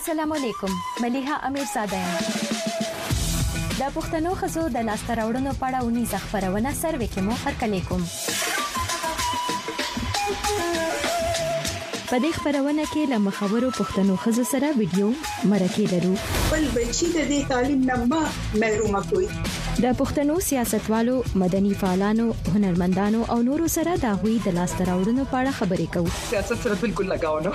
السلام علیکم ملیحه امیرزاده یم د پښتنو خزو د لاسته راوړنو په اړه ونیزه خبرونه سروې کې مو هرکلی کوم په دې خبرونه کې له مخورو پښتنو خزو سره ویډیو مرکه لرو بل بچی د دې تعلیم نه محروم کوي د پښتنو سیاستوالو مدني فعالانو هنرمندانو او نورو سره د غوي د لاسته راوړنو په اړه خبرې کوو سیاست سره بالکل لگاو نه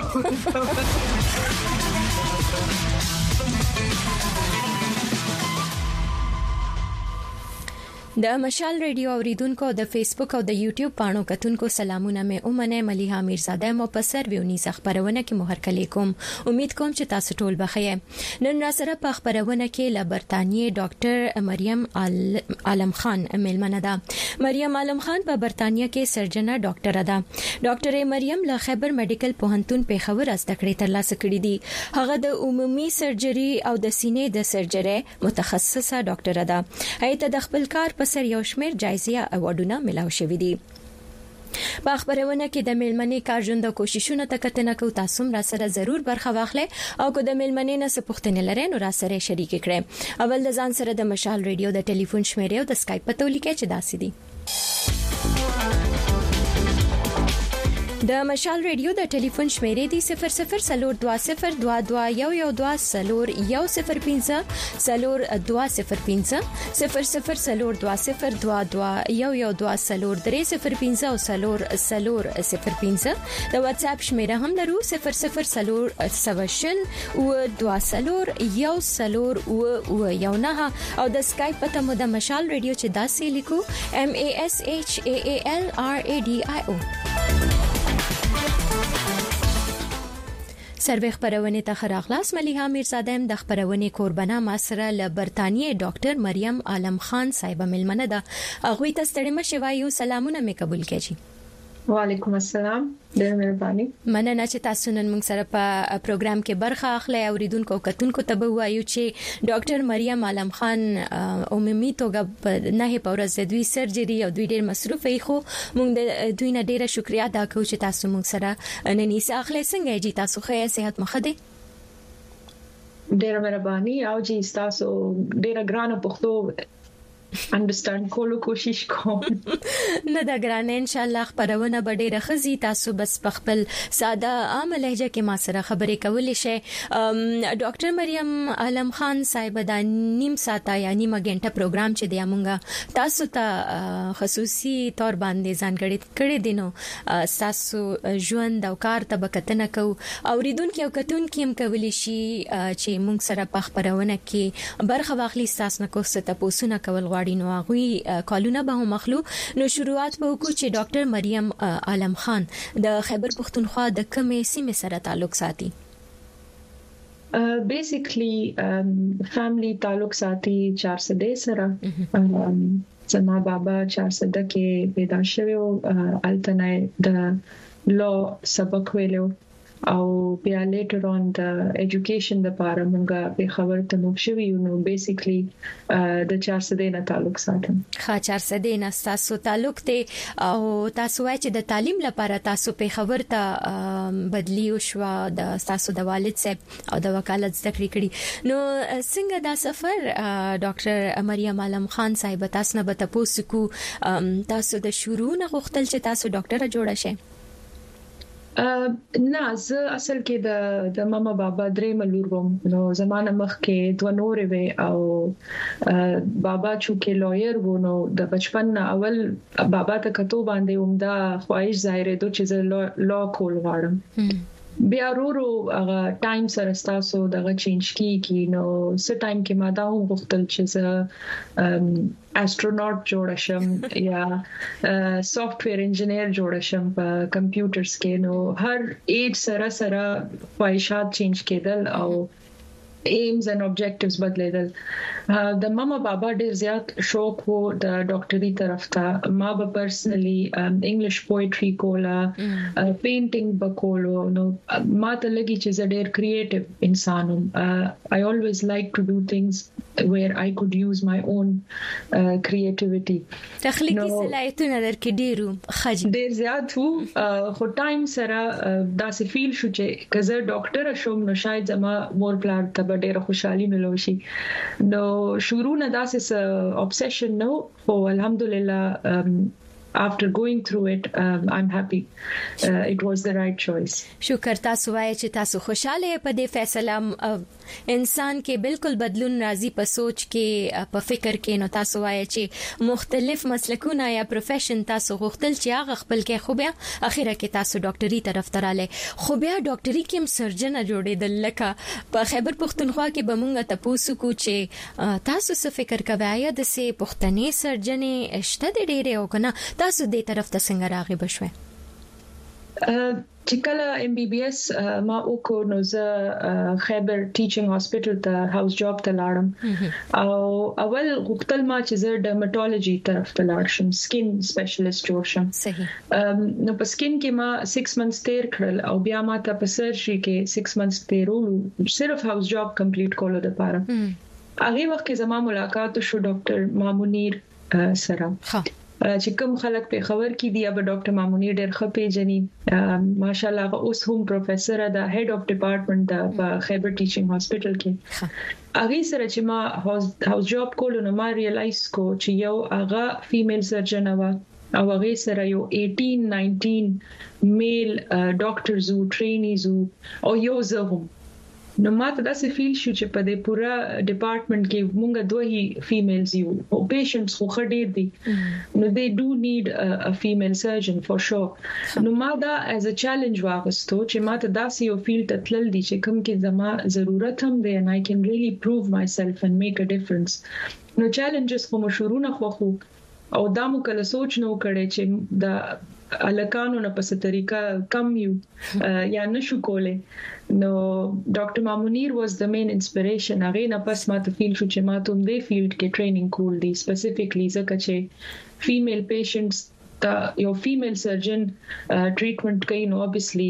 د مشال ریډیو اوریدونکو د فیسبوک او د یوټیوب پاڼو کتونکو سلامونه مې اومنه ملیحه امیرزاده مو په سرویونی خبرونه کې مهرکلی کوم امید کوم چې تاسو ټول بخیر نن را سره په خبرونه کې له برتانیې ډاکټر مریم عالم خان ملمنه ده مریم عالم خان په برتانیې کې سرجنه ډاکټر ده ډاکټر مریم له خیبر میډیکل پوهنتون په خبر از تکړه ترلاسه کړې دي هغه د عمومي سرجري او د سینې د سرجري متخصصه ډاکټر ده هیته د خپل کار په سر یو شمېر جایزې اوارډونه ملاو شوې دي په خبرونه کې د ملمنې کارژوند کوششونه تکتنه کو تاسو را سره ضرور برخه واخلئ او کو د ملمنې نه سپوښتنه لرئ نو را سره شریک کړئ اول د ځان سره د مشال ریډیو د ټلیفون شمیرې او د اسکایپ په تولیکه چې داسې دي د مشال ریډیو د ټلیفون شمیرې دی 002022112105 002022112105 د واتس اپ شمیره هم لرو 002020120120 او د اسکایپ په مو د مشال ریډیو چې داسې لیکو MASHAALRADIO سروې خبرونه ته خراغلاس ملیحه امیرزاده د خبرونه قربانه ماسره ل برتانیې ډاکټر مریم عالم خان صاحب ملمنه ده اغوی ته ستړي مشه وایو سلامونه مې قبول کړئ وعلیکم السلام ډېر مهرباني مننه چې تاسو نن موږ سره په پروګرام کې برخه اخلي اوریدونکو کتونکو ته وایو چې ډاکټر مریم عالم خان عمومي توګه نه په ورځ د دوی سرجري او دوی ډېر مصروف وي خو موږ د دوی نه ډېره شکریا ادا کوو چې تاسو موږ سره نن یې اخلي څنګه چې تاسو ښه صحت مخه دي ډېر مهرباني او چې تاسو ډېر ګرانه پښتو understand کولو کوشش کوم نه دا ګرانه ان شاء الله خبرونه به ډیره خزي تاسو بس په خپل ساده عام لهجه کې ما سره خبرې کولې شي ډاکټر مریم عالم خان صاحب دا نیم ساعته یا نیمه غنټه پروګرام چې دی مونږه تاسو ته خصوصي تور باندې ځانګړی کړی دینو تاسو ژوند او کار ته بکتنه کو اوریدونکو کتونکو هم کولی شي چې مونږ سره په خبرونه کې برخه واخلي تاسو نه کوڅه تاسو نه کول نو غوي کالونه به مخلو نو شروعات به وکړو چې ډاکټر مریم عالم خان د خیبر پختونخوا د کومې سیمې سره تعلق ساتي بیسیکلی فیملی تعلق ساتي 400 سره زما بابا 400 کې پیدا شوی او التنه د لو سبق ویلو او بیا لیټر اون د ایجوکیشن لپاره موږ په خبر ته موږ شوی نو بیسیکلی د 400 نه تعلق ساتم ښه 400 نه تاسو تعلق ته او تاسو وایي چې د تعلیم لپاره تاسو په خبر ته بدلی شو د تاسو د والد صاحب او د وکالت ذکر کړی نو څنګه دا سفر ډاکټر مریم عالم خان صاحب تاسو نه به تاسو کو تاسو د شروع نه غوښتل چې تاسو ډاکټر جوړ شئ نه زه اصل کې د ماما بابا درې ملور وم نو زمانه مخ کې دوه نورې وې او بابا چې لویر وو نو د بچپن اول بابا ته کتو باندې عمده خواهش ظاهره دوه چې لا کول غواړم بیا ورو هغه ټایم سره تاسو دغه چینج کیږي نو څه ټایم کې ما دا وغوښتل چې زه استرونوټ جوړ شم یا سافټویر انجینیر جوړ شم په کمپیوټرز کې نو هر ایج سره خواهشات چینج کېدل او aims and objectives بدلیدل د ماما بابا ډیر زیات شوق وو د ډاکټري طرف ته ما به پرسنلی انګلیش پوئټري کولا پینټینګ بکولو نو ما ته لګی چې زه ډیر کریټیو انسان یم I always like to do things where I could use my own creativity. تخلیقي صلاحیتونه درکې ډیرو خجي ډیر زیات وو خو ټایم سره داسې فیل شو چې کزه ډاکټر شوم نو شاید زما مور پلان ته ډیره خوشحالي ملوشي نو شروع نه داسې obsession نو او الحمدلله after going through it I'm happy it was the right choice. شکر تاسو وایي چې تاسو خوشاله په دې فیصله انسان کې بالکل بدلون راځي په سوچ کې په فکر کې نو تاسو وایي چې مختلف مسلکونه یا پروفیشن تاسو غوښتل چې هغه خپل کې خو بیا اخیره کې تاسو ډاکټري طرف ته رااله خو بیا ډاکټري کې هم سرجن جوړېدل لکه په خیبر پختونخوا کې به مونږ ته پوسو کو چې تاسو څه فکر کوئ یا د سه پښتني سرجنې شته د ډېرې او کنه تاسو دې طرف ته څنګه راغی بشوي چې کله MBBS ما وکړ نو زه خیبر ټیچینګ هاسپټل ته هاوس جاب ته لاړم او اول غوښتل ما چې زه ډرمټولوژي طرف ته لاړ شم سکین سپیشلیست جوړ شم صحیح نو په سکین کې ما 6 months تیر کړل او بیا ما ته په سرجری کې 6 months تیرولو صرف هاوس جاب کمپلیټ کولو لپاره هغه وخت کې زما ملاقات شو ډاکټر مامونیر سره چې کوم خلک په خبر کې دی اب ډاکټر مامونی ډېر خپې جنې ماشاءالله اوس هم پروفیسور د هډ اف ډپارټمنټ د خیبر ټیچینګ هاسپټل کې هغه سره چې ما هاوس جاب کولو نو ما ریلایز کو چې یو هغه فیمیل سرجن و او هغه سره یو 18-19 میل ډاکټرز او ټرینیز او یو زه هم نو ماته داسې فیل شو چې په دې پورا ډپارټمنټ کې مونږ دوه فیمیلز یو او پیشنټس خو خډیر دي نو they do need a female surgeon for sure نو ما دا as a challenge واغستو چې ماته داسې یو فیلډ ته تلل دي چې کوم کې زما ضرورت هم دی and I can really prove myself and make a difference نو challenges خو مشورونه خو او دا مو کله سوچ نو کړي چې د الکانو نه په طریقه کم یو یا نشو کوله نو ډاکټر مامونیر واز د مین انسپریشن هغه نه پس ماته فیل شو چې ما ته دې فیلډ کې ټریننګ کول دي سپیسیفیکلی ځکه چې فیمیل پیشنټس ته یو فیمیل سرجن ټریټمنټ کوي نو obviously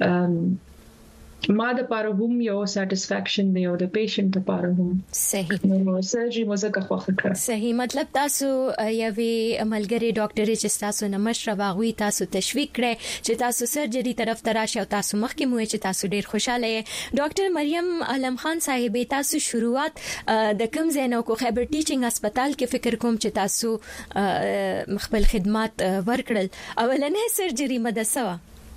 ما د پاره هم یو سټیسفیکشن دی او د پیشنټ لپاره هم صحیح نو سرجری مو زکه خوښه کړ صحیح مطلب تاسو یوې ملګری ډاکټر چې تاسو نه مشره واغوي تاسو تشویق کړئ چې تاسو سرجری طرف ته راشي او تاسو مخکې مو چې تاسو ډیر خوشاله یې ډاکټر مریم علم خان صاحب تاسو شروعات د کوم ځای نو کو خیبر ټیچینګ هسپتال کې فکر کوم چې تاسو خپل خدمات ورکړل اولنې سرجری مدرسه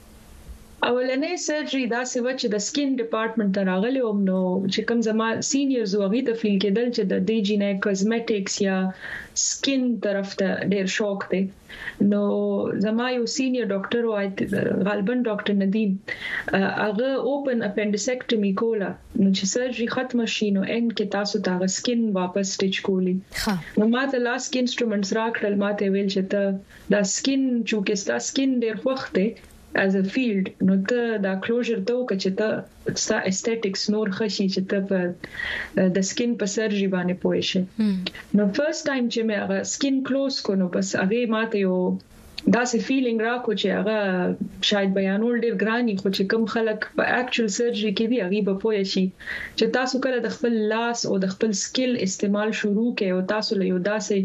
اولنې سرجری دا سوه چې د سکین ډپارټمنټ ته راغلی وم نو چې کوم زما سینیئرز وغه ته فیل کېدل چې د دې جنې کاسمیټکس یا سکین طرف ته ډېر شوق دی نو زما یو سینیئر ډاکټر وای غالبا ډاکټر ندیم هغه اوپن اپنډیسیکټمی کوله نو چې سرجری ختم شي نو ان کې تاسو ته سکین واپس سټیچ کولی نو ماته لاس کې انسټرومنټس راکړل ماته ویل چې ته دا سکین چې ستا سکین ډېر خوښ دی as a field نو ته دا کلوزر ته وکړه چې ته ستا استټیکس نور خشي چې ته په د سکین په سرجری باندې پوه شې نو فرست ټایم چې مې هغه سکین کلوز کو نو بس هغه ماته یو داسې فیلینګ راکو چې هغه شاید بیانول ډیر ګرانی خو چې کوم خلک په اکچوال سرجری کې دی هغه به پوه شي چې تاسو کله د خپل لاس او د خپل سکل استعمال شروع کړئ او تاسو له یو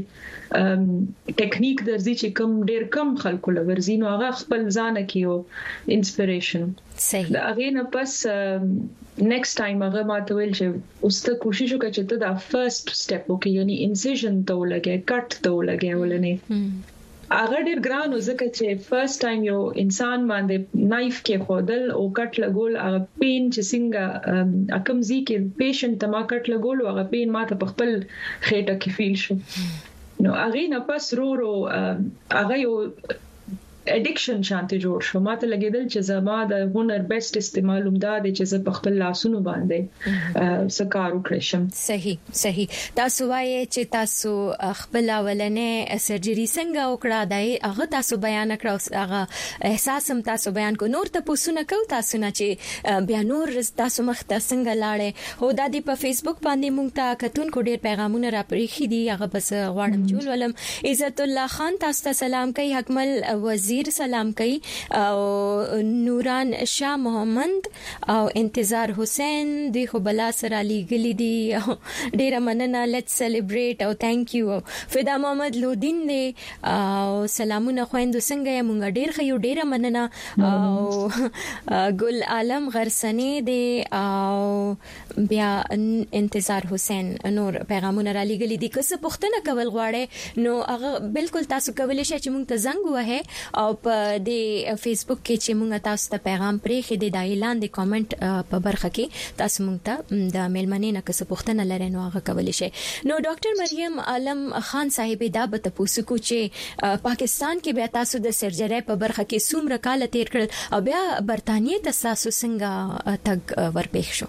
داسې ټیکنیک درځي چې کوم ډیر کم خلکو لورځي نو هغه خپل ځان کې یو انسپریشن صحیح دا هغه نه پس نیکسټ ټایم هغه ماته ویل چې اوس ته کوشش وکړه چې ته دا فرست سټپ وکړې یعنی انسیژن ته ولګې کټ ته ولګې ولنه هغه ډیر ګران ځکه چې فرست ټایم یو انسان باندې نایف کې خودل او کټ لګول هغه پین چې څنګه اکم زی کې پیشنټ ته ما کټ لګول هغه پین ما ته په خپل خېټه کې فیل شو نو هغه نه پس رو هغه یو اډیکشن شانتي جوړ شو ماته لګیدل چې زما د هنر بیسټ استعمال ومداد چې زه په خپل لاسونو باندې سکارو کړم صحیح تاسو وایي چې تاسو خپل اولنې سرجری څنګه وکړه دای هغه تاسو بیان کړو هغه احساس هم تاسو بیان کو نور ته پوښتنه کو تاسو نه چې بیا نور تاسو مخ ته څنګه لاړې هو د په فیسبوک باندې مونږ ته کتون کو ډیر پیغامونه را پریخي دي هغه بس غواړم جوړ ولم عزت الله خان تاسو ته سلام کوي حکمل وزیر وزیر سلام کوي او نوران شاه محمد او انتظار حسین د خو بلا سره لیګلی دی ډیره مننه لیټس سلیبریټ او ثانک یو فدا محمد لودین دی او سلامونه خويندو څنګه یې مونږ ډیر خو ډیره مننه او ګل عالم غرسنی دی او بیا انتظار حسین نور پیغامونه را لګلی دي که څه پوښتنه کول غواړي نو هغه بالکل تاسو کولای شئ چې موږ ته زنګ ووهئ او په د فیسبوک کې چې موږ تاسو ته پیغام پرېښی دی د اعلان د کامنټ په برخه کې تاسو موږ ته د میلمنې نه که څه پوښتنه لرئ نو هغه کولای شئ. نو ډاکټر مریم عالم خان صاحب دا به تاسو کو چې پاکستان کې بیا تاسو د سرجری په برخه کې څومره کال تیر کړل او بیا برتانیې ته تاسو څنګه تګ ورپېښ شو؟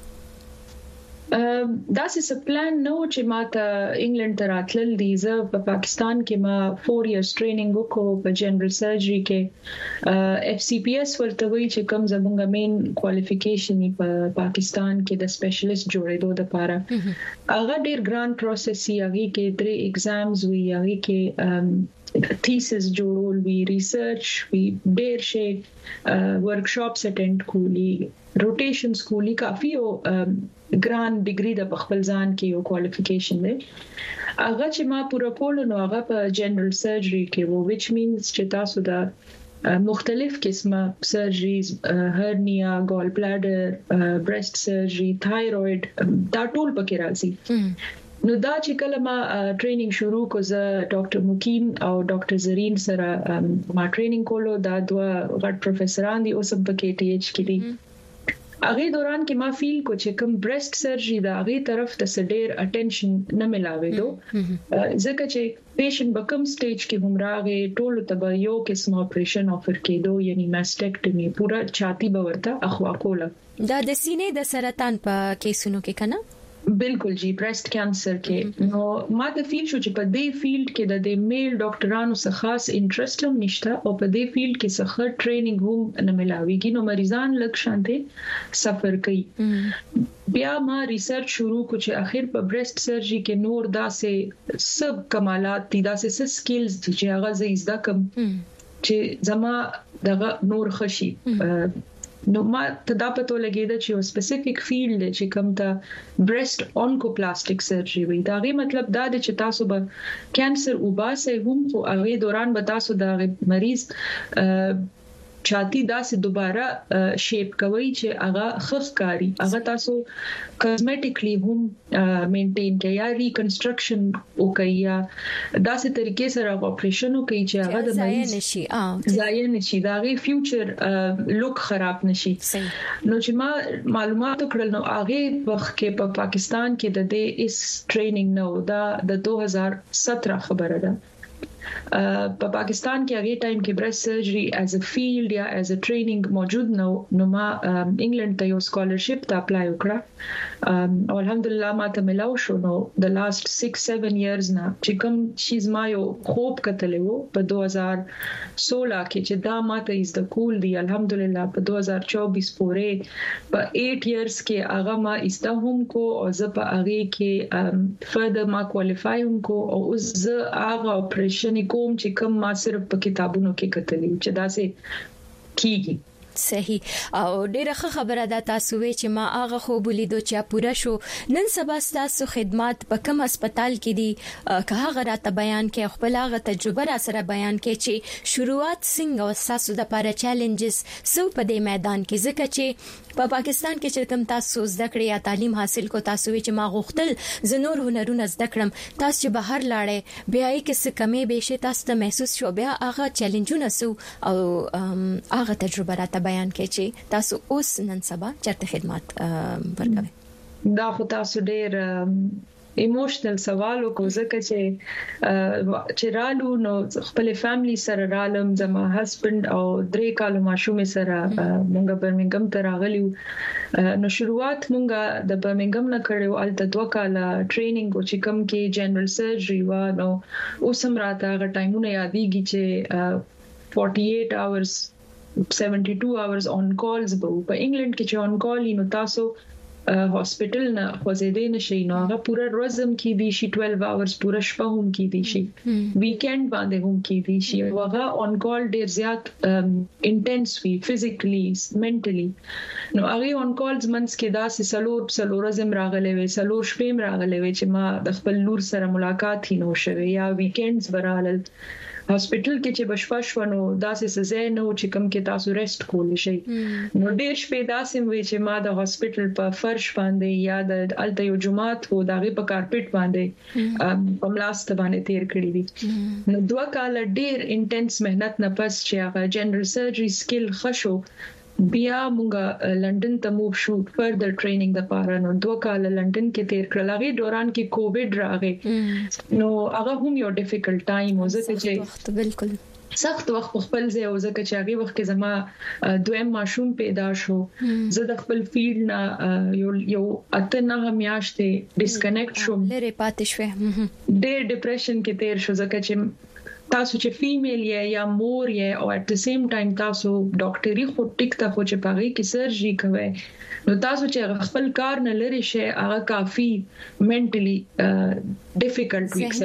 دا څه پلان نو چې ما ته انګلند ته راتلل دي. زه په پاکستان کې ما 4 ایئرز ټریننګ وکړو په جنرال سرجری کې. FCPS ورته وی چې کوم زموږ مین کوالیفیکیشن په پاکستان کې د سپیشلیست جوړېدو لپاره هغه ډیر ګران پروسس یې هغه کې 3 ایگزامز وی هغه کې thesis جوړول وی ریسرچ وی ډیر شي ورکشاپس اټینډ کولی روټیشنز کولی کافي او ګران ډیګري د خپل ځان کې یو کوالیفیکیشن دی. هغه چې ما پوره کول نو هغه په جنرال سرجری کې وو which means چې تاسو د مختلف قسمه سرجریز هرنیا ګال بلاډر برست سرجری تایروید دا ټول پکې راځي. نو دا چې کله ما ټریننګ شروع کو زه ډاکټر مکین او ډاکټر زرین سره ما ټریننګ کولو دا دوه غټ پروفیسوران دي اوس په KTH کې دي. هغه دوران کې ما فیل کو چې کوم برست سرجری دا هغه طرف ته سډیر اټینشن نه ملاوي دو ځکه چې پیشنټ په کوم سټیج کې هم راغی ټول ته به یو قسم اپریشن افر کېدو یعنی ماستیکټمی پورا چاتی به ورته اخوا کوله. دا د سینې د سرطان په کیسونو کې کنه بالکل جی برست کینسر کې نو ما ته فیل شو چې په دې فیلډ کې د میل ډاکټرانو څخه خاص انټرست هم نشته او په دې فیلډ کې څخه ټریننګ هم نه ملاويږي نو مریضان لږ شانته سفر کوي. بیا ما ریسرچ شروع کو چې اخر په برست سرجری کې نور داسې سب کمالات دي داسې سکلز دي چې هغه زیاده کم چې زما دغه نور خشي نو ما تدا پته لګیدا چې یو سپیسیفیک فیلډ چې کوم ته برست اونکوپلاستیک سرجری وي دا غي مطلب دا دی چې تاسو به کانسر وباسه هم او هغه دوران به تاسو د مریض چاتی داسې دوباره شیپ کوي چې هغه خفقاری هغه تاسو کاسمیټیکلی هم مینټین کوي یا ریکنسټرکشن وکړي یا داسې طریقې سره اپریشن وکړي چې هغه د مریض ځای نشي دا غي فیوچر لوک خراب نشي. نو چې ما معلومات کړل نو هغه وخت کې په پاکستان کې د دې اس ټریننګ نو دا د 2017 خبره ده. په پاکستان کې هغه ټایم کې برست سرجری ایز ا فیلډ یا ایز ا ټریننګ موجود نو ما انګلند ته یو سکالرشپ ته اپلای وکړه او الحمدلله ما ته ملاو شو. نو د لاست 6-7 ایئرز نه چې کوم شیز ما یو خوب کتلې وو په 2016 کې چې دا ما ته از د کول دی الحمدلله په 2024 پورې په 8 ایئرز کې هغه ما استهم کو او زه په هغه کې فردر ما کوالیفای هم کو او اوس زه هغه اپریشن کوم چې کوم ما صرف په کتابونو کې کتلې چې دا څه کیږي. صحیح او ډیره خبره ده تاسو وی چې ما هغه خو بولیدو چې پوره شو نن سبا تاسو خدمات په کوم هسپتال کې دي که هغه راته بیان کې خپل هغه تجربه را سره بیان کې چې شروعات څنګه او تاسو د لپاره چیلنجز سو په دې میدان کې ځکه چې په پاکستان کې چې کوم تاسو زده کړې یا تعلیم حاصل کو تاسو وی چې ما غوښتل زنور هنرونه زده کړم تاسو چې بهر لاړې بیا یې کې څه کمی به شي تاسو ته محسوس شو بیا هغه چیلنجونه سو او هغه تجربه راته بیان کې چې تاسو اوس نن سبا چرته خدمات ورکوي. دا خو تاسو ډېر ایموشنل سوال وکړو ځکه چې رالو نو خپل فیملی سره رالم زما هسبند او 3 کال ماشوم سره مونږ برمنګم ته راغلیو. نو شروعات مونږه د برمنګم نه کړو الته 2 کال ټریننګ او چې کوم کې جنرال سرجری و نو اوسم راته هغه ټایمونه یادېږي چې 48 hours 72 hours on calls په انګلند کې چې on call نو تاسو هاسپټل نه خوځېدې نشي نو هغه پوره ورځم کې دي شي 12 hours پوره شپه هم کې دي شي ویکند باندې هم کې دي شي هغه اون کال ډیر زیات انټنس وی فزیکلی منټلی نو هغه اون کالز منس کې دا سلور ورځم راغلې وي سلور شپې راغلې وي چې ما د خپل لور سره ملاقات هی نو شوه یا ویکندز برالل هاسپټل کې چې بشپاشونو داسې سزا نه و چې کوم کې تاسو ریسټ کول شي نو ډیر شپې داسې وي چې ما د هاسپټل په فرش باندې یا د الته یو جمعات وو دغه په کارپټ باندې په ملاست باندې تیر کړی دي نو 2 کال ډیر انټنس مهنت نه پس چې هغه جنرال سرجری سکل خشو بیا مونږه لندن ته موو شو فردر ټریننګ د پاره نو 2 کال لندن کې تیر کړل هغه دوران کې کووډ راغی نو هغه هم یو ډیفیکلټ ټایم و زه چې بالکل سخت وخت خپل ځای او زکه چې هغه وخت کې زما دویم ماشوم پیدا شو زه د خپل فیلډ نه یو اته نه میاشتې ډیسکنیکټ شوم لری پاتې شوم ډېر ډیپریشن کې تیر شو زکه چې تاسو چې فیمیل یا مور یا او at the same time تاسو ډاکټري خو ټیک ته خو چې پاغي کې سرجری کوي نو تاسو چې خپل کار نه لري شي هغه کافي منټلی ډیفیکلټ وي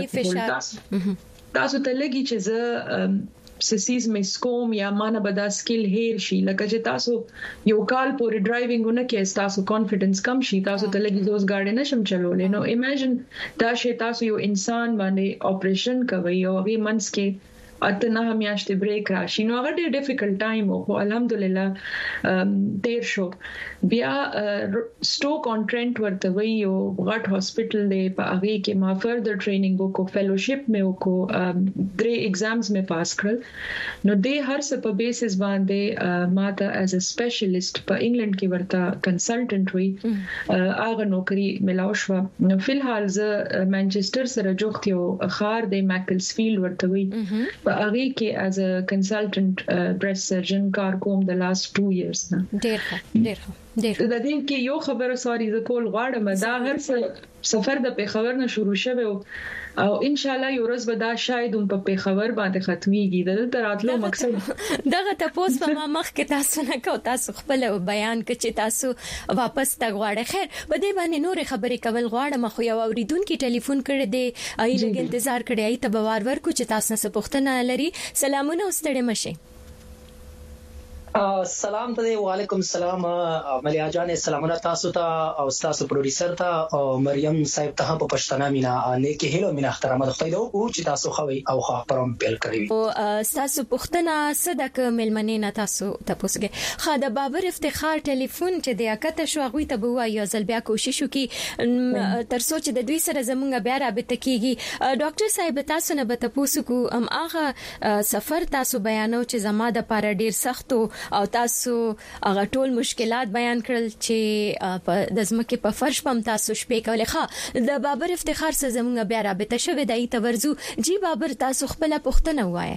تاسو ته لګي چې زه سسیز مې سکوم یا مانه بدا سکل هیر شي لکه چې تاسو یو کال پورې ډرایوینګ نه کې تاسو کانفیډنس کم شي تاسو ته لګي زوس گاډي نشم چلولې نو امیجن دا شی تاسو یو انسان باندې اپریشن کوي او هغه منس کې اته نه میاشتې بریک راشي نو هغه ډېر ډیفیکلټ ټایم او الحمدلله تیر شو بیا سټوک اون ټرنټ ورته وی یو غټ هاسپټل دی په هغه کې ما فردر ټریننګ وکړو فیلوشپ مې وکړو 3 ایگزامز مې پاس کړل نو د هر څه په بیسس باندې ما ته ایز ا سپیشلیست په انګلند کې ورته کنسلټنټ وی هغه نوکری ملاو شو نو فلحال زه مانچستر سره جوخت یو خار دی ماکلسفیلډ ورته وی په هغه کې as a consultant breast surgeon کار کوم د last 2 years نه ډېر د دې کې یو خبره سوري ز کول غواړم دا هر څه سفر د پیښور نه شروع شوه او ان شاء الله یو ورځ به دا شاید هم په پیښور باندې ختميږي د راتلو مقصد دغه تاسو په مخ کې تاسو نه کو تاسو خپل بیان کې چې تاسو واپس تګ غواړئ خیر په دې باندې نور خبرې کول غواړم خو یو اوریدونکو ټلیفون کړی دی ای لګ انتظار کړی ای ته بوار ورکو چې تاسو نه پوښتنه لري سلامونه واستړې مشه سلام ته وعلیکم السلام ملیا جان سلامونه تاسو ته او تاسو پروډوسر ته او مریم صاحب ته په پښتنه مینا نیکی هلو مینا احترام خدای دې او چې تاسو خوي او خبرم بیل کړی او تاسو پښتنه صدق ملمنې نه تاسو تاسوګه خاله بابر افتخار ټلیفون چې د اکته شو غوي ته بوای یو ځل بیا کوشش وکي تر سوچ د دوی سره زمونږ بیا رابطه کیږي ډاکټر صاحب تاسو نه به تاسو کو ام هغه سفر تاسو بیانو چې زما د پاره ډیر سختو او تاسو هغه ټول مشکلات بیان کړل چې د ځمکې په فرش پم تاسو شپې کولې ښه د بابر افتخار سره زموږ بیا رابطه شوه دای ته ورزو جی بابر تاسو خپل پوښتنه وایي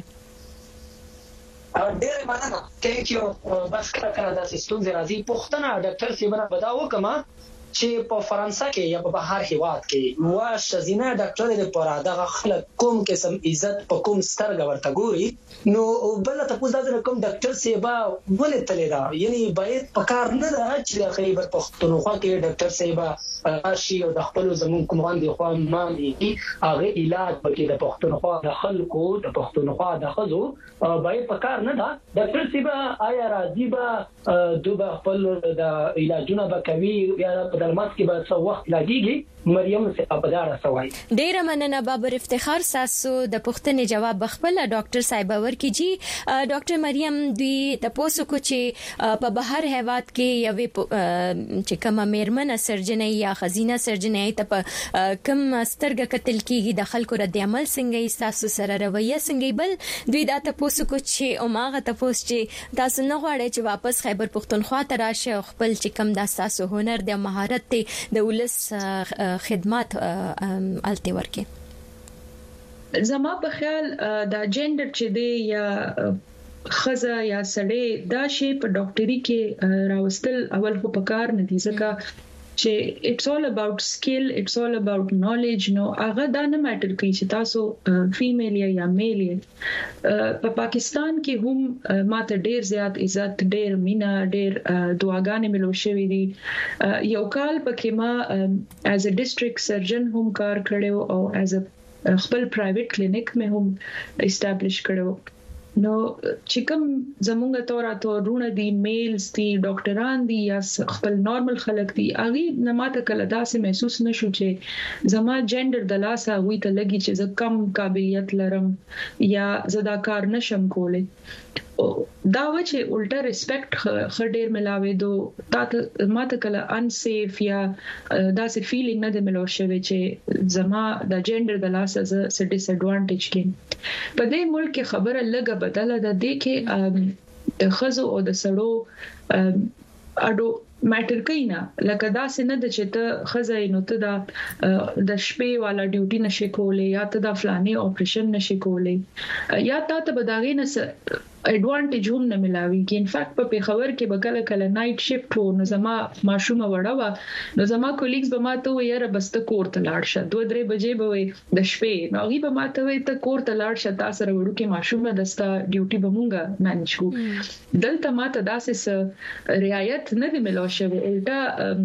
ډېر مننه ثانک یو بس کړه دا ستون راځي پوښتنه ډاکټر سیمه بداو کما چې په فرانسه کې یا په بهر هیواد کې وا شزینه ډاکټر د پاره دغه خلک کوم قسم عزت په کوم سترګ ورته ګوري نو بل ته پوښتنه د کوم ډاکټر سیبا ولې تللی دا یعنی باید په کار نه ده چې د خیبر پښتونخوا کې ډاکټر سیبا ارشي او د خپل زمون کوم دي خو ما دي هغه علاج پکې د پښتونخوا د خلکو د پښتونخوا د خزو باید په کار نه ده ډاکټر سیبا آیا راځي با دوه خپل د علاجونه بکوي یا د ماسک کې به څو وخت لګيږي مریم څخه په دارا سوای ډیر مننه بابر افتخار تاسو د پښتنې جواب خپل ډاکټر صاحب ورکیږي ډاکټر مریم دوی تاسو کو چې په بهر هیواد کې یو چې کومه میرمنه سرجنې یا خزینه سرجنې ته په کم سترګه قتل کیږي د خلکو رد عمل څنګه تاسو سره رویه څنګه بل دوی دا تاسو کو چې اوماغه تاسو چې تاسو نه غواړئ چې واپس خیبر پښتونخوا ته راشه خپل چې کم د تاسو هنر د مهارت د ولس خدمات الته ورکه زما په خیال دا جندر چې دی یا خزه یا سړی دا شی په ډاکټري کې راوستل اول خو په کار نه دي ځکه چې it's all about skill, it's all about knowledge. نو هغه دا نه ماتر کوي چې تاسو فیمیل یا میل یې. په پاکستان کې هم ماته ډیر زیات عزت، ډیر مینا، ډیر دعاګانې ملو شوې دي. یو کال پکې ما as a district surgeon هم کار کړو او as a خپل پرایویټ کلینیک مې هم اسټابلیش کړو. نو چې کوم زمونږ تورونه دي، میلز دي، ډاکټران دي یا خپل نارمل خلک دي، هغه نه ماته کله داسې محسوس نشو چې زما جندر د لاسه وي ته لګي چې زه کم قابلیت لرم یا زه دا کار نشم کولای. دا و چې الټا ریسپیکټ خډیر ملاوي دو تا ماته کله انسیف یا داسې فیلینګ نه د ملو شوی چې زما د جندر د لاسه ز ډیس ایڈوانټیج کې. په دې ملک کې خبره لګه بدله ده د کې د خزو او د سړو اډو ماتر کینا لکه دا سینه د چې ته خزای نو ته د شپې والا ډیوټي نشي کولای یا ته د فلاني اپریشن نشي کولای یا ته بداغې نه ایڈوانټیج هم نه ملاوي. کې ان فیکټ په پیښور کې بګل کله نایټ شیفټ وو، نو زما ماشومه وړه وا، نو زما کولیګز به ماته ویره بس ته کور ته لاړ شه 2-3 بجې به وي د شپې، نو هغه به ماته وي ته کور ته لاړ شه تاسو وروړو کې ماشومه دستا ډیوټي به مونږه مانج کو. دلته ماته داسې رعایت نه دی ملو شوی. الټا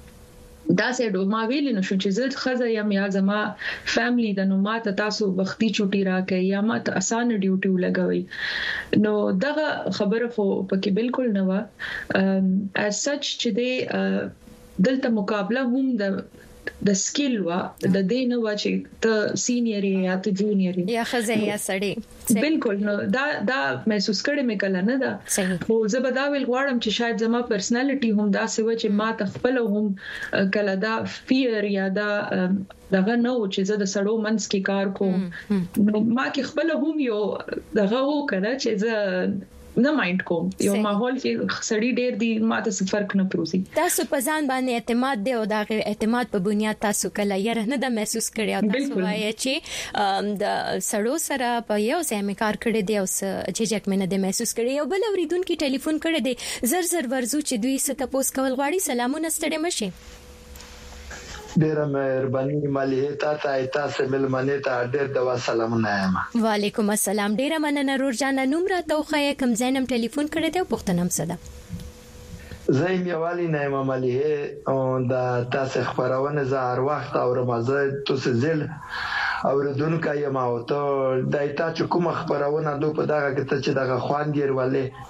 دا سه ما ویل نو چې زه خزه یم یا زما فیملی د نو ماته تاسو وختي چوټي راکې یا ماته اسانه ډیوټي ولګوي. نو دغه خبره خو پکې بالکل نه و. as such چې د دلته مقابله هم د سکیل وا د دې نه و چې ته سینیئر یا ته جونیئر یا خزه یا سړی بالکل نو دا محسوس کړم کله نه دا. خو زه به دا ویل غواړم چې شاید زما پرسنالټي هم دا سوي چې ما تخپل هم کله دا فیر یا دا دغه نو چې زه د سړو منځ کې کار کوم، نو ما کې خپل هم یو دغه وکړه چې زه نه مایند کوم یو ماحول کې سړی ډیر دی ماته څه فرق نه پروزي. تاسو په ځان باندې اعتماد دی او دا اعتماد په بنیاد تاسو کله یې نه د محسوس کړی او تاسو وایي چې د سړو سره په یو ځای مې کار کړی دی او چې مې نه د محسوس کړی. یو بل اوریدونکو ټلیفون کړی دی، زر ورزو چې دوی ست تاسو کول غواړي. سلامونه ستړي مشه. ډیره مهرباني مالیه تاسو ملمنه ته ډیر د سلامونه یم. وعلیکم السلام. ډیره مننه رور جان. نوم را توخه کوم زینم ټلیفون کړی دی او پښتنم صدا زایم یوالي نه مالیه او د تاسو خبرونه زه هر وخت او رمضان تاسو زل اوردونکو یم او ته د تاسو کوم خبرونه دوی په دغه کې چې دغه خوان ډیر ولې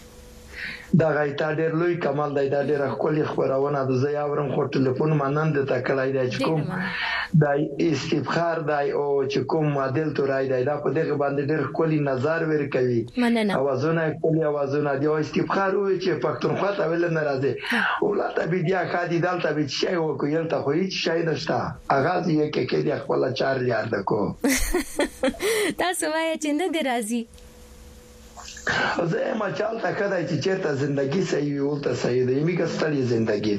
دا غایتا ډیر لوی کمال دی. دا ډیر خولي خبرونه د زیا ورم خو ټلیفون منند ته کړای دی چې کوم د استفخار دی او چې کوم معدل تورای دی دا په دغه باندې ډیر خولي نظر ور کوي. اوازونه کوي اوازونه دی او استفخار وي چې پښتونخوا ته ول نه راځي او لا ته بیا خادي دلته به شي وکول ته خو هیڅ شي نشته. اغاز یې کې د خپل 4 یارد کو تاسو وایي چې نه دی راځي. زه ما چالتا کدای چې چیرته زندگی صحیح ولته صحیح دی میګه ستړي زندگی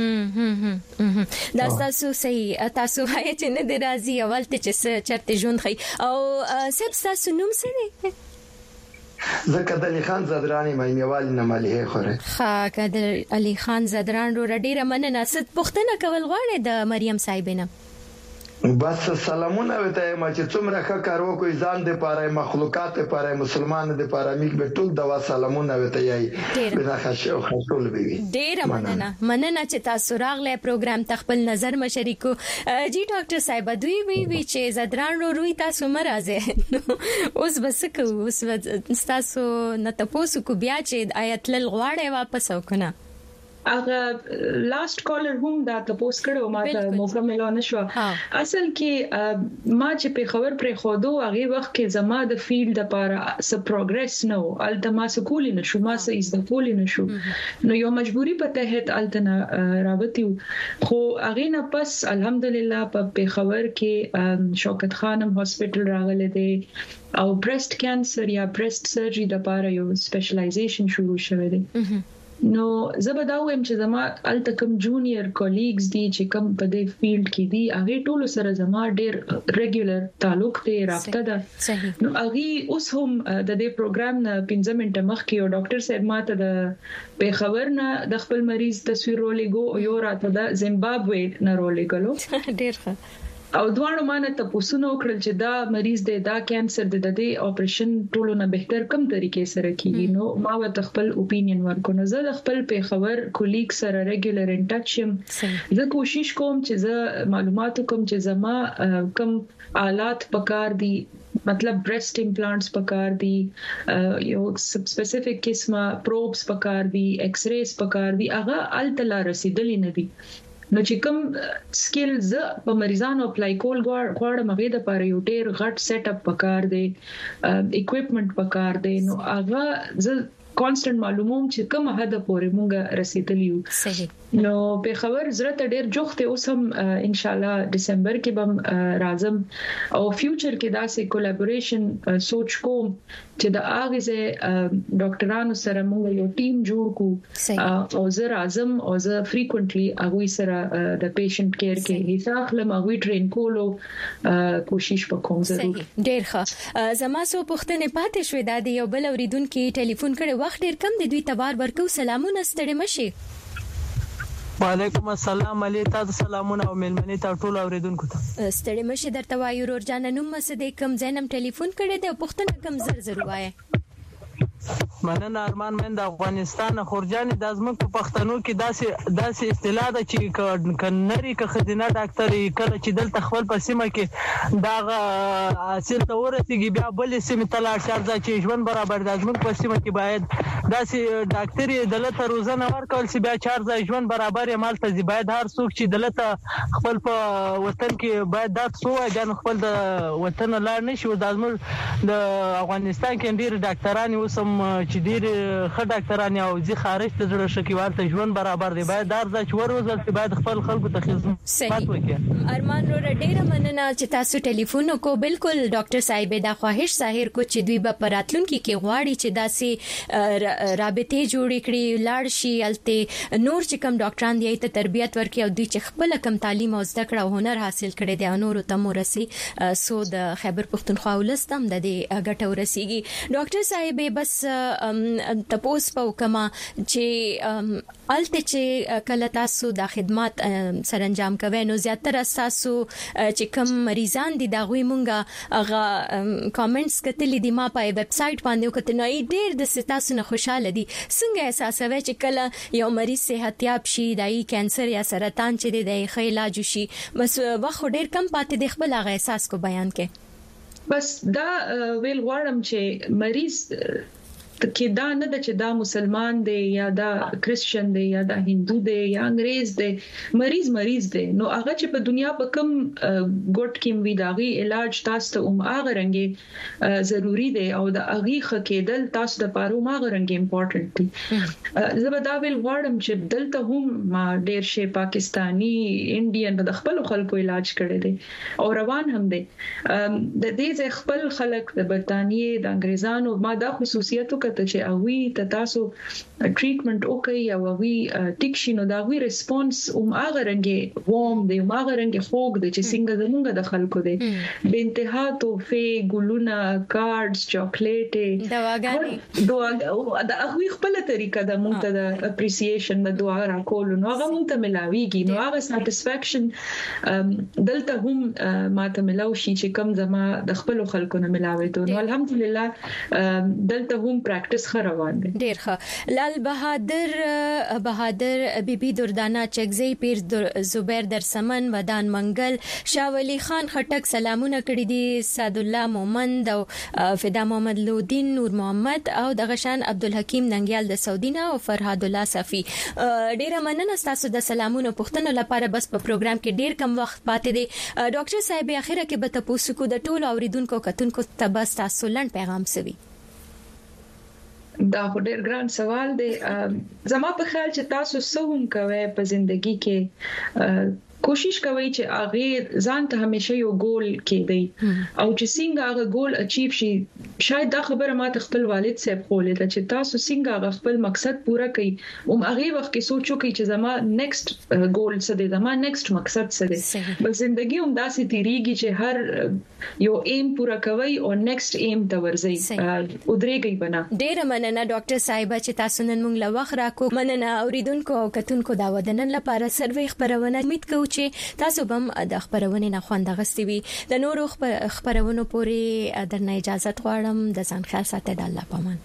دو دا تاسو صحیح تاسو وایي چې نه دی راځي اول ته چې چرته ژوند خي او سب تاسو نوم سره زه کدل خان زدرانی مېوال نه ملي خوره. ها کدل علي خان زدران رو ډیره مننه. ست پښتنه کول غواړي د مریم صاحبینه. بس سلامونه وته ما چې څومره ښه کار وکړي ځان د پاره مخلوقات لپاره مسلمان د پاره میګ به ټول د سلامونه وته یي بنا خشو خپل بي ډیره مننه چې تاسو راغله پروګرام تخپل نظر مشریکو. جی ډاکټر صاحب دوی وی چې زدران روي تاسو مرزه اوس بس کو اوس تاسو نه تاسو کو بیا چې آیت لل غواړي واپس وکنه. اغه لاست کالر هم دا تاسو کړو ما ته موقع ملونه شو. اصل کې ما چې په خبر پر خودو هغه وخت کې زما د فیلډ لپاره س پروګرس نو التما سکول نه شو ما سې از د کول نه شو نو یو مجبوری په تحت التنا رابطي خو هغه نه پس الحمدلله په خبر کې شوکت خانم هاسپټل راغله دي او برست کانسر یا برست سرجری لپاره یو سپیشلایزیشن شروع شوه دي. نو زبداوم چې زما التکم جونیئر کولیګز دي چې کوم په دې فیلډ کې دي هغه ټول سره زما ډېر ریګولر تعلق دی رابطه ده نو هغه اوس هم د دې پروګرام نه 15 منټه مخکې یو ډاکټر صاحب ماته د پیښور نه د خپل مریض تصویر ولېګو یو راته د زیمبابوې نه ولېګلو ډېر ښه او دوه مانه ته پوښتنه وکړل چې دا مریض دی دا کانسر د دې اپریشن ټولو نه بهتر کوم طریقې سره کیږي نو ما ورته خپل اوپینین ورکړ نو زه خپل پیښور کولیګ سره ریګولر ان ټچ یم زه کوشش کوم چې زه معلومات کوم چې زما کوم آلات پکار دي मतलब breast implants पकार दी यो specific किस्म probes पकार दी x rays पकार दी आगा अलतला रसीदली ندي نو چې کوم سکلز په مریضانو اپلای کول غواړم هغه د پاره یو ډیر غټ سیټ اپ پکار دی اکوپمنٹ پکار دی نو هغه ز کانسټنټ معلوموم چې کوم حد پورې مونږ رسیدلی یو صحیح نو په خبر زړه ته ډیر جوخته اوس هم ان شاء الله دسمبر کې به راځم او فیوچر کې داسې کولیبوریشن سوچ کوم چې د اغه زه ډاکټرانو سره مونږ یو ټیم جوړ کو او زه راځم او زه فریکوئنټلی هغه سره د پیشنټ کیر کې حساب لمغوي ټرین کولو کوشش وکوم ضرور ډیر ښه زما سو پښتنه پاتې شوې د یو بل اوریدونکو ټلیفون کړي وخت ډیر کم دی دوی تبار ورکو سلامونه ستړي مشي وعلیکم السلام علی تاسو سلامونه او ملمنې ته ټول اوریدونکو ته ستړي مشه درته وایو ورور جان نوم مسدې کم زینم ټلیفون کړي دی پښتنه کم زر وایي مننه ارمان من د افغانستان خورجان د ازمن په پښتنو کې داسې اصطلاح ده چې کنری که خزینه ډاکټر کله چې دلته خپل په سیمه کې دا اصل ته ورسیږي بیا بل سیمه تلاش شرځه چې ژوند برابر د ازمن په سیمه کې باید داسې ډاکټر دلته روزنه ورکول چې بیا چارځه ژوند برابر یې مال ته باید هر څوک چې دلته خپل په وطن کې باید دا څو ځان خپل د وطن لاړ نشي د ازمن د افغانستان کې ډیر ډاکټران اوسم چې ډیر ښه ډاکټران او ځي خارج ته جوړ شي ورته ژوند برابر دی باید درځي چې وروزل چې باید خپل خلکو ته خدمت وکړي ارمان رو ډیر مننه چې تاسو ټلیفون کو بالکل ډاکټر صاحب دا خواهش ظاهر کو چې دوی به پراتلونکو کې غواړي چې داسې رابطې جوړې کړي لاړ شي الته نور چې کم ډاکټران دی ته تربيت ورکړي او دوی چې خپل کم تعلیم او زده کړه او هنر حاصل کړي دی نور ته مورسي سو د خیبر پختونخوا ولستم د دې ګټه ورسیږي ډاکټر صاحب بس تپوس په کما چې الته چې کله تاسو د خدمات سرانجام کوي نو زیاتره تاسو چې کوم مریضان دي دا غوي مونږه هغه کامنټس کتلې دي ما په ویب سټ باندې وکړه نو ډېر د تاسو نه خوشاله دي څنګه احساسوي چې کله یو مریض صحت یاب شي دای کانسر یا سرطان چې د علاج شي بس وخت ډېر کم پاتې د خپل هغه احساس کو بیان کې بس دا ویل غواړم چې مریض کې دا نه د چې دا مسلمان دی یا دا کرسچن دی یا دا هندو دی یا انګريز دی مریض دی نو هغه چې په دنیا په کم ګوټ کې وي داغي علاج تاسو ته هغه رنګي ضروری دی او د هغه خکېدل تاسو د پاره هغه رنګي امپورټنت دی زبدا ویل غواړم چې دلته هم ما ډیر شي پاکستانی انډین د خپل خلکو علاج کړي دي او روان هم دي د دې خپل خلک د برتانیې د انګريزانو ما دا خصوصیتو ته چې اوی ته تاسو ټریټمنټ وکي او اوی ټیکشینو دا وی ریسپانس هغه رنګي ووم دی هغه رنګي خوګ دی چې څنګه زمونږ د خلکو دی به انتها توفه ګلونا کارډز چاکلیټ دواګانی دا اوی خپل طریقه د مونږ ته د اپریسییشن د دعا راکول نو هغه مونږ ته ملاويږي نو هغه سټیسفیکشن دلته هم ماته ملاوي چې کم زما د خپل خلکو نه ملاوي ته نو الحمدلله دلته هم پریکټیس روان دي ډیر ښه لال بهادر بیبي دردانه چکزی پیر زبیر درسمن ودان منګل شاولی خان خټک سلامونه کړی دي سعد الله مومند او فدا محمد لودین نور محمد او دغشان عبدالحکیم ننګیال د سعودینا او فرهاد الله صفی ډیر مننه تاسو د سلامونه پښتنه لپاره بس په پروګرام کې ډیر کم وخت پاتې دي ډاکټر صاحب اخره کې به تاسو کو د ټولو اوریدونکو کتونکو ته بس تاسو لړ پیغام سوي دا ډېر ګران سوال دی زما په خیال چې تاسو څه هم کوي په ژوندۍ کې کوشش کوي چې هغه ځان ته همیشه یو ګول کېدی او چې څنګه هغه ګول اچیو شي. شاید دا خبره ما ته خپل والد صاحب کولې چې تاسو څنګه هغه خپل مقصد پوره کړئ او هغه وخت کې سوچو کې چې زما نیکسټ ګول څه دی، زما نیکسټ مقصد څه دی. بل ژوندۍ هم داسې تیریږي چې هر یو ایم پوره کوي او نیکسټ ایم ته ورځي او درېږي بنا. ډېر مننه ډاکټر صاحب چې تاسو نن موږ له وخت راکو. مننه اوریدونکو او کتونکو دا ودنن لپاره سروي خبرونه. امید کوم چې تاسو هم د خبرونه نه خوند غستې وي. د نورو خبرونو پورې درنه اجازه غواړم. د ځان خیال ساتئ. د الله پامان.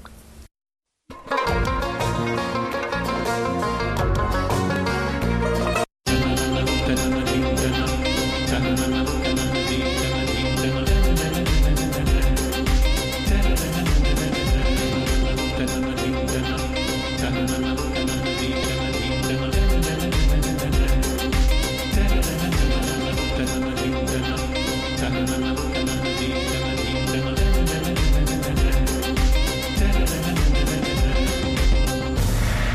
Thank you.